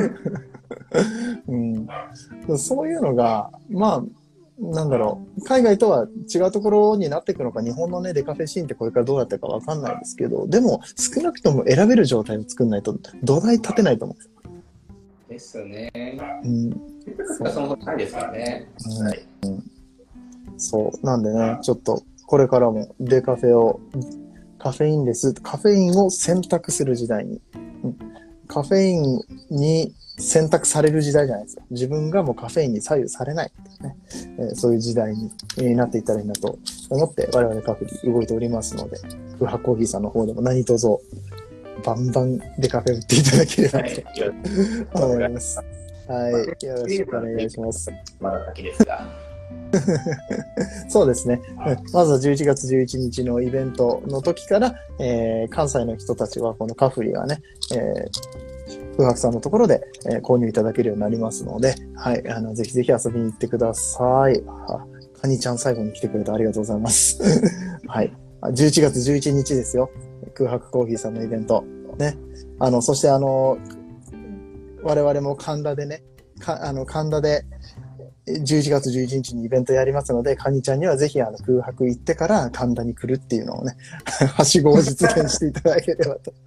S2: うん、そういうのが、まあ、なんだろう、海外とは違うところになっていくのか、日本のね、デカフェシーンってこれからどうなってるかわかんないですけど、でも少なくとも選べる状態を作んないと土台立てないと思
S3: う。ですね。
S2: うん。
S3: そそのないですからね。
S2: うん、はい、うん。そう。なんでね、ちょっとこれからもデカフェを、カフェインレス、カフェインを選択する時代に、うん、カフェインに選択される時代じゃないですよ。自分がもうカフェインに左右されない、ねえー、そういう時代に、えー、なっていったらいいなと思って我々カフェに動いておりますので、空白コーヒーさんの方でも何卒バンバンでカフェ売っていただければと思います。はい、よろしくお願いします。
S3: まだ先ですが。
S2: そうですね。まずはじゅういちがつじゅういちにちのイベントの時から、えー、関西の人たちはこのカフリはね、えー、空白さんのところで、えー、購入いただけるようになりますので、はい、あの、ぜひぜひ遊びに行ってください。あ、カニちゃん最後に来てくれてありがとうございます。はい。じゅういちがつじゅういちにちですよ。空白コーヒーさんのイベント。ね。あの、そしてあの、我々も神田でね、かあの、神田で、じゅういちがつじゅういちにちにイベントやりますので、カニちゃんにはぜひあの空白行ってから神田に来るっていうのをね、はしごを実現していただければと。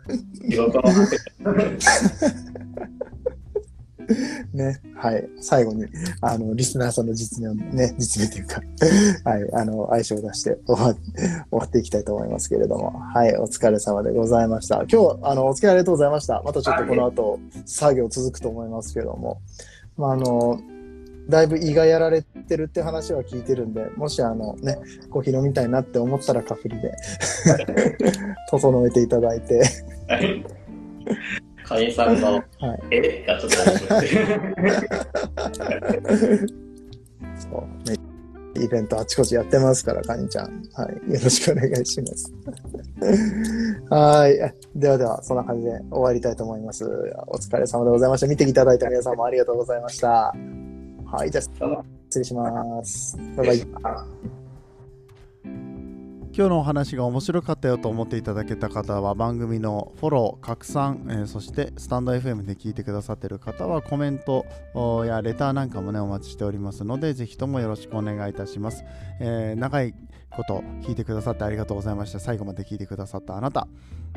S2: ね、はい。最後に、あの、リスナーさんの実名をね、実名というか、はい、あの、愛称を出して終わ、終わっていきたいと思いますけれども、はい、お疲れ様でございました。今日、あの、お付き合いありがとうございました。またちょっとこの後、作業続くと思いますけれども、まあ、あの、だいぶ胃がやられてるって話は聞いてるんで、もしあのね、コーヒー飲みたいなって思ったらカフリで整えていただいて。
S3: カニさんの、はい、えがちょっと面白い。
S2: そうね、イベントあちこちやってますから、カニちゃん。はい。よろしくお願いします。はい。ではでは、そんな感じで終わりたいと思います。お疲れ様でございました。見ていただいた皆さんもありがとうございました。はい、じゃあ失礼します。バイバイ。
S1: 今日のお話が面白かったよと思っていただけた方は番組のフォロー、拡散、えー、そしてスタンド エフエム で聞いてくださっている方はコメントやレターなんかもねお待ちしておりますので、ぜひともよろしくお願いいたします。えー、長いこと聞いてくださってありがとうございました。最後まで聞いてくださったあなた、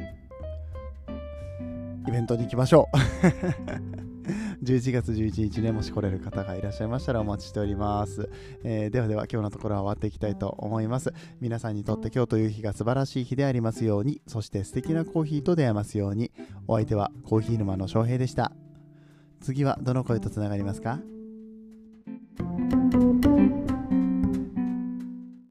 S1: イベントに行きましょう。じゅういちがつじゅういちにちね、もし来れる方がいらっしゃいましたらお待ちしております。えー、ではでは今日のところは終わっていきたいと思います。皆さんにとって今日という日が素晴らしい日でありますように、そして素敵なコーヒーと出会えますように。お相手はコーヒー沼の翔平でした。次はどの声とつながりますか？